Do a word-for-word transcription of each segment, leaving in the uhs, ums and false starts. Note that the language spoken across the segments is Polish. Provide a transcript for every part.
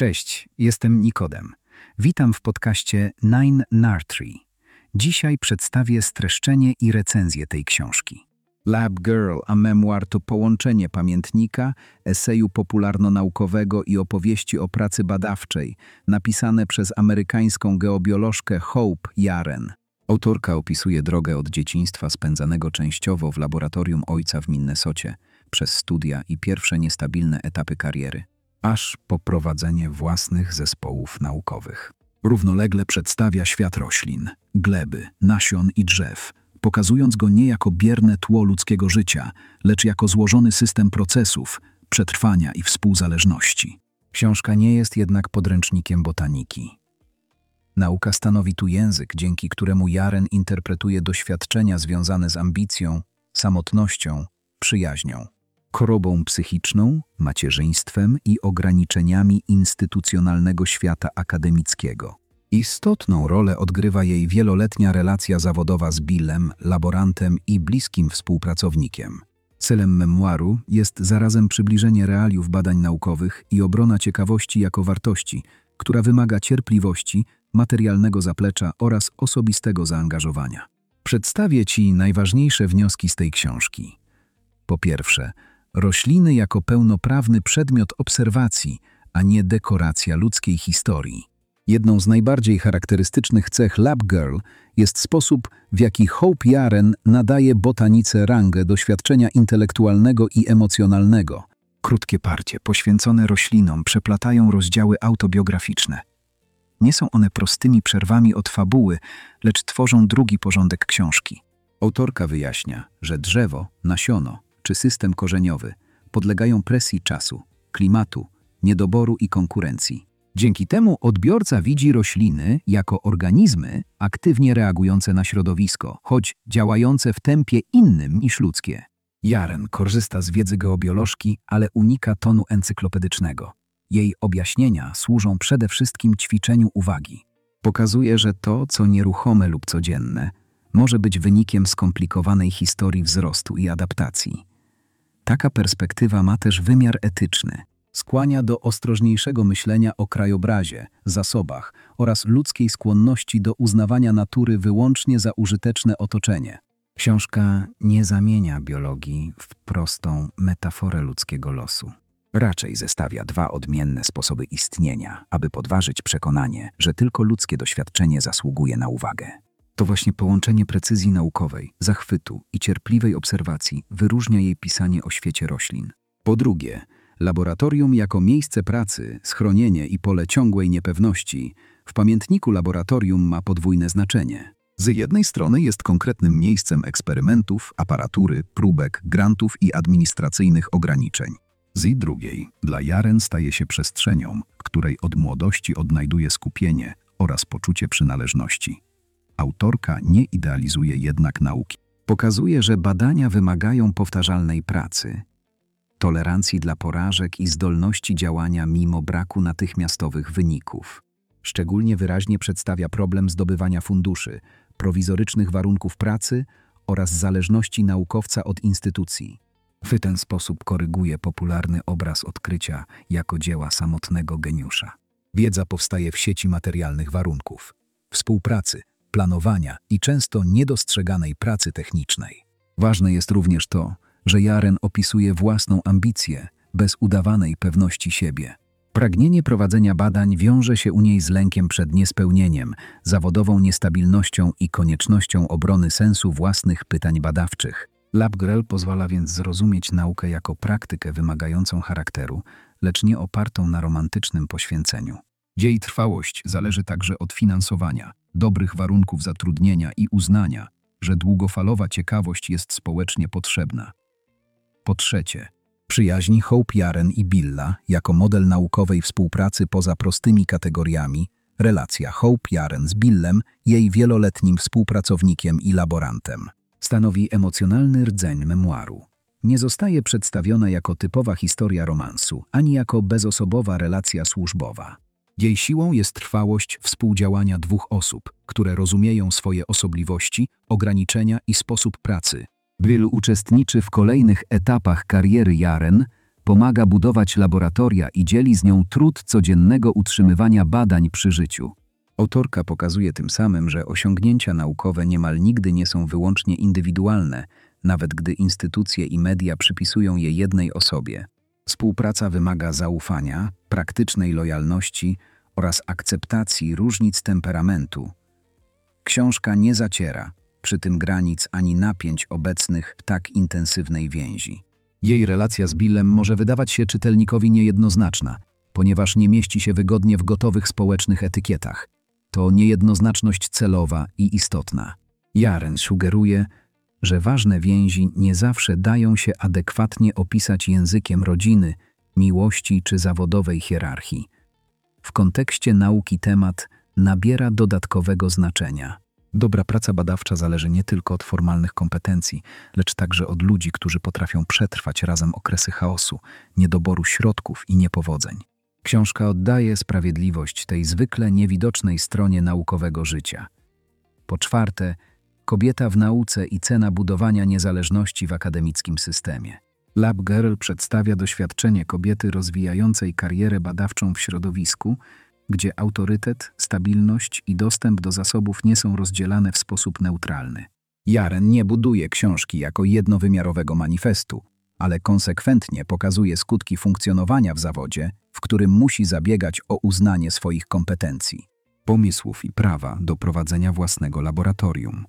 Cześć, jestem Nikodem. Witam w podcaście Nine Nartree. Dzisiaj przedstawię streszczenie i recenzję tej książki. Lab Girl, a memoir to połączenie pamiętnika, eseju popularno-naukowego i opowieści o pracy badawczej, napisane przez amerykańską geobiolożkę Hope Yaren. Autorka opisuje drogę od dzieciństwa spędzanego częściowo w laboratorium ojca w Minnesocie, przez studia i pierwsze niestabilne etapy kariery, aż po prowadzenie własnych zespołów naukowych. Równolegle przedstawia świat roślin, gleby, nasion i drzew, pokazując go nie jako bierne tło ludzkiego życia, lecz jako złożony system procesów, przetrwania i współzależności. Książka nie jest jednak podręcznikiem botaniki. Nauka stanowi tu język, dzięki któremu Yaren interpretuje doświadczenia związane z ambicją, samotnością, przyjaźnią, chorobą psychiczną, macierzyństwem i ograniczeniami instytucjonalnego świata akademickiego. Istotną rolę odgrywa jej wieloletnia relacja zawodowa z Billem, laborantem i bliskim współpracownikiem. Celem memoiru jest zarazem przybliżenie realiów badań naukowych i obrona ciekawości jako wartości, która wymaga cierpliwości, materialnego zaplecza oraz osobistego zaangażowania. Przedstawię Ci najważniejsze wnioski z tej książki. Po pierwsze, rośliny jako pełnoprawny przedmiot obserwacji, a nie dekoracja ludzkiej historii. Jedną z najbardziej charakterystycznych cech Lab Girl jest sposób, w jaki Hope Yaren nadaje botanice rangę doświadczenia intelektualnego i emocjonalnego. Krótkie partie poświęcone roślinom przeplatają rozdziały autobiograficzne. Nie są one prostymi przerwami od fabuły, lecz tworzą drugi porządek książki. Autorka wyjaśnia, że drzewo, nasiono czy system korzeniowy podlegają presji czasu, klimatu, niedoboru i konkurencji. Dzięki temu odbiorca widzi rośliny jako organizmy aktywnie reagujące na środowisko, choć działające w tempie innym niż ludzkie. Yaren korzysta z wiedzy geobiolożki, ale unika tonu encyklopedycznego. Jej objaśnienia służą przede wszystkim ćwiczeniu uwagi. Pokazuje, że to, co nieruchome lub codzienne, może być wynikiem skomplikowanej historii wzrostu i adaptacji. Taka perspektywa ma też wymiar etyczny. Skłania do ostrożniejszego myślenia o krajobrazie, zasobach oraz ludzkiej skłonności do uznawania natury wyłącznie za użyteczne otoczenie. Książka nie zamienia biologii w prostą metaforę ludzkiego losu. Raczej zestawia dwa odmienne sposoby istnienia, aby podważyć przekonanie, że tylko ludzkie doświadczenie zasługuje na uwagę. To właśnie połączenie precyzji naukowej, zachwytu i cierpliwej obserwacji wyróżnia jej pisanie o świecie roślin. Po drugie, laboratorium jako miejsce pracy, schronienie i pole ciągłej niepewności w pamiętniku laboratorium ma podwójne znaczenie. Z jednej strony jest konkretnym miejscem eksperymentów, aparatury, próbek, grantów i administracyjnych ograniczeń. Z drugiej, dla Yaren staje się przestrzenią, której od młodości odnajduje skupienie oraz poczucie przynależności. Autorka nie idealizuje jednak nauki. Pokazuje, że badania wymagają powtarzalnej pracy, tolerancji dla porażek i zdolności działania mimo braku natychmiastowych wyników. Szczególnie wyraźnie przedstawia problem zdobywania funduszy, prowizorycznych warunków pracy oraz zależności naukowca od instytucji. W ten sposób koryguje popularny obraz odkrycia jako dzieła samotnego geniusza. Wiedza powstaje w sieci materialnych warunków, współpracy, planowania i często niedostrzeganej pracy technicznej. Ważne jest również to, że Yaren opisuje własną ambicję, bez udawanej pewności siebie. Pragnienie prowadzenia badań wiąże się u niej z lękiem przed niespełnieniem, zawodową niestabilnością i koniecznością obrony sensu własnych pytań badawczych. Lab Girl pozwala więc zrozumieć naukę jako praktykę wymagającą charakteru, lecz nie opartą na romantycznym poświęceniu. Jej trwałość zależy także od finansowania, dobrych warunków zatrudnienia i uznania, że długofalowa ciekawość jest społecznie potrzebna. Po trzecie, przyjaźni Hope Yaren i Billa jako model naukowej współpracy poza prostymi kategoriami, relacja Hope Yaren z Billem, jej wieloletnim współpracownikiem i laborantem, stanowi emocjonalny rdzeń memoiru. Nie zostaje przedstawiona jako typowa historia romansu, ani jako bezosobowa relacja służbowa. Jej siłą jest trwałość współdziałania dwóch osób, które rozumieją swoje osobliwości, ograniczenia i sposób pracy. Bill uczestniczy w kolejnych etapach kariery Yaren, Pomaga budować laboratoria i dzieli z nią trud codziennego utrzymywania badań przy życiu. Autorka pokazuje tym samym, że osiągnięcia naukowe niemal nigdy nie są wyłącznie indywidualne, nawet gdy instytucje i media przypisują je jednej osobie. Współpraca wymaga zaufania, praktycznej lojalności oraz akceptacji różnic temperamentu. Książka nie zaciera przy tym granic ani napięć obecnych w tak intensywnej więzi. Jej relacja z Billem może wydawać się czytelnikowi niejednoznaczna, ponieważ nie mieści się wygodnie w gotowych społecznych etykietach. To niejednoznaczność celowa i istotna. Jaren sugeruje, że ważne więzi nie zawsze dają się adekwatnie opisać językiem rodziny, miłości czy zawodowej hierarchii. W kontekście nauki temat nabiera dodatkowego znaczenia. Dobra praca badawcza zależy nie tylko od formalnych kompetencji, lecz także od ludzi, którzy potrafią przetrwać razem okresy chaosu, niedoboru środków i niepowodzeń. Książka oddaje sprawiedliwość tej zwykle niewidocznej stronie naukowego życia. Po czwarte, kobieta w nauce i cena budowania niezależności w akademickim systemie. Lab Girl przedstawia doświadczenie kobiety rozwijającej karierę badawczą w środowisku, gdzie autorytet, stabilność i dostęp do zasobów nie są rozdzielane w sposób neutralny. Jaren nie buduje książki jako jednowymiarowego manifestu, ale konsekwentnie pokazuje skutki funkcjonowania w zawodzie, w którym musi zabiegać o uznanie swoich kompetencji, pomysłów i prawa do prowadzenia własnego laboratorium.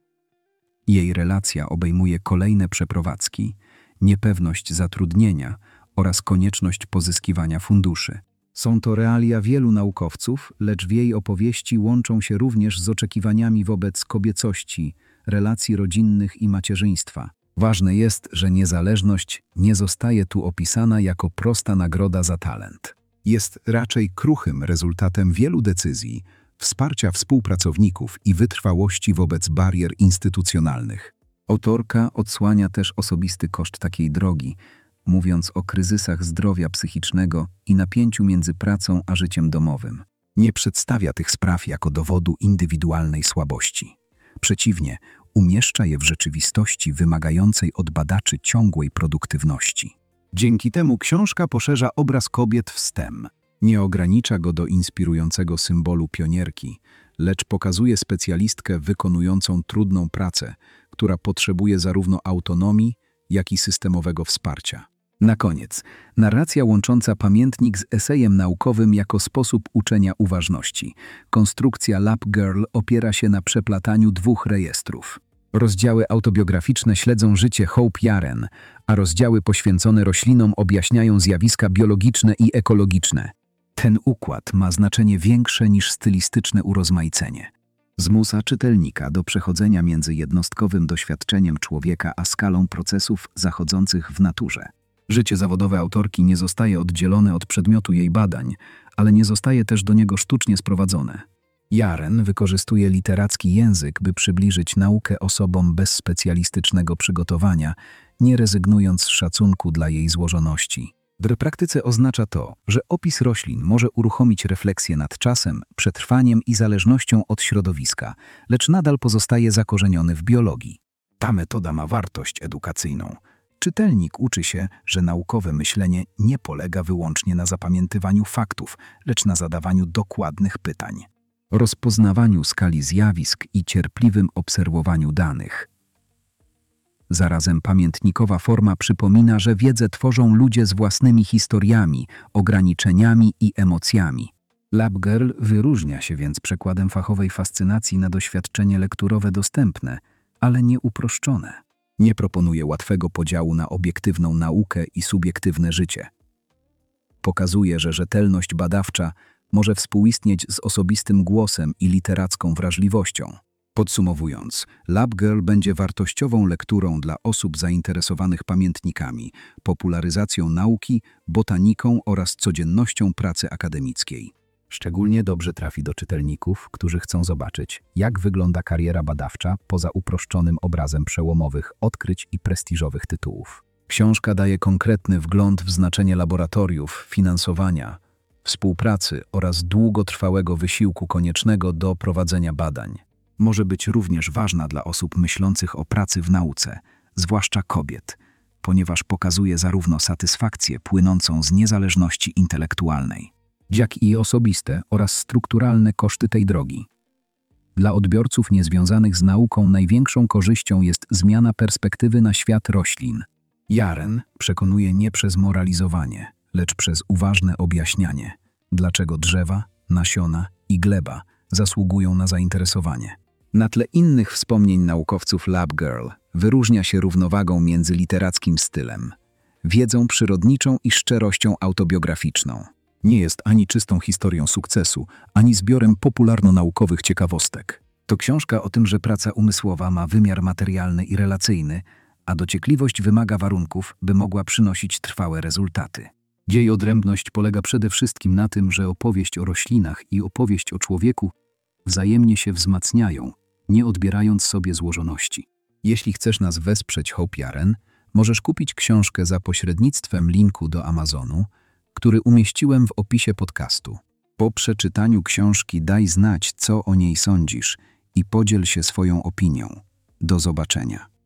Jej relacja obejmuje kolejne przeprowadzki, niepewność zatrudnienia oraz konieczność pozyskiwania funduszy. Są to realia wielu naukowców, lecz w jej opowieści łączą się również z oczekiwaniami wobec kobiecości, relacji rodzinnych i macierzyństwa. Ważne jest, że niezależność nie zostaje tu opisana jako prosta nagroda za talent. Jest raczej kruchym rezultatem wielu decyzji, wsparcia współpracowników i wytrwałości wobec barier instytucjonalnych. Autorka odsłania też osobisty koszt takiej drogi, mówiąc o kryzysach zdrowia psychicznego i napięciu między pracą a życiem domowym. Nie przedstawia tych spraw jako dowodu indywidualnej słabości. Przeciwnie, umieszcza je w rzeczywistości wymagającej od badaczy ciągłej produktywności. Dzięki temu książka poszerza obraz kobiet w STEM. Nie ogranicza go do inspirującego symbolu pionierki, lecz pokazuje specjalistkę wykonującą trudną pracę, która potrzebuje zarówno autonomii, jak i systemowego wsparcia. Na koniec, narracja łącząca pamiętnik z esejem naukowym jako sposób uczenia uważności. Konstrukcja Lab Girl opiera się na przeplataniu dwóch rejestrów. Rozdziały autobiograficzne śledzą życie Hope Jaren, a rozdziały poświęcone roślinom objaśniają zjawiska biologiczne i ekologiczne. Ten układ ma znaczenie większe niż stylistyczne urozmaicenie. Zmusza czytelnika do przechodzenia między jednostkowym doświadczeniem człowieka a skalą procesów zachodzących w naturze. Życie zawodowe autorki nie zostaje oddzielone od przedmiotu jej badań, ale nie zostaje też do niego sztucznie sprowadzone. Jaren wykorzystuje literacki język, by przybliżyć naukę osobom bez specjalistycznego przygotowania, nie rezygnując z szacunku dla jej złożoności. W praktyce oznacza to, że opis roślin może uruchomić refleksję nad czasem, przetrwaniem i zależnością od środowiska, lecz nadal pozostaje zakorzeniony w biologii. Ta metoda ma wartość edukacyjną. Czytelnik uczy się, że naukowe myślenie nie polega wyłącznie na zapamiętywaniu faktów, lecz na zadawaniu dokładnych pytań, rozpoznawaniu skali zjawisk i cierpliwym obserwowaniu danych. Zarazem pamiętnikowa forma przypomina, że wiedzę tworzą ludzie z własnymi historiami, ograniczeniami i emocjami. Lab Girl wyróżnia się więc przekładem fachowej fascynacji na doświadczenie lekturowe dostępne, ale nie uproszczone. Nie proponuje łatwego podziału na obiektywną naukę i subiektywne życie. Pokazuje, że rzetelność badawcza może współistnieć z osobistym głosem i literacką wrażliwością. Podsumowując, Lab Girl będzie wartościową lekturą dla osób zainteresowanych pamiętnikami, popularyzacją nauki, botaniką oraz codziennością pracy akademickiej. Szczególnie dobrze trafi do czytelników, którzy chcą zobaczyć, jak wygląda kariera badawcza poza uproszczonym obrazem przełomowych odkryć i prestiżowych tytułów. Książka daje konkretny wgląd w znaczenie laboratoriów, finansowania, współpracy oraz długotrwałego wysiłku koniecznego do prowadzenia badań. Może być również ważna dla osób myślących o pracy w nauce, zwłaszcza kobiet, ponieważ pokazuje zarówno satysfakcję płynącą z niezależności intelektualnej, jak i osobiste oraz strukturalne koszty tej drogi. Dla odbiorców niezwiązanych z nauką największą korzyścią jest zmiana perspektywy na świat roślin. Jaren przekonuje nie przez moralizowanie, lecz przez uważne objaśnianie, dlaczego drzewa, nasiona i gleba zasługują na zainteresowanie. Na tle innych wspomnień naukowców Lab Girl wyróżnia się równowagą między literackim stylem, wiedzą przyrodniczą i szczerością autobiograficzną. Nie jest ani czystą historią sukcesu, ani zbiorem popularno-naukowych ciekawostek. To książka o tym, że praca umysłowa ma wymiar materialny i relacyjny, a dociekliwość wymaga warunków, by mogła przynosić trwałe rezultaty. Jej odrębność polega przede wszystkim na tym, że opowieść o roślinach i opowieść o człowieku wzajemnie się wzmacniają, nie odbierając sobie złożoności. Jeśli chcesz nas wesprzeć Hope Jaren, możesz kupić książkę za pośrednictwem linku do Amazonu, który umieściłem w opisie podcastu. Po przeczytaniu książki daj znać, co o niej sądzisz i podziel się swoją opinią. Do zobaczenia.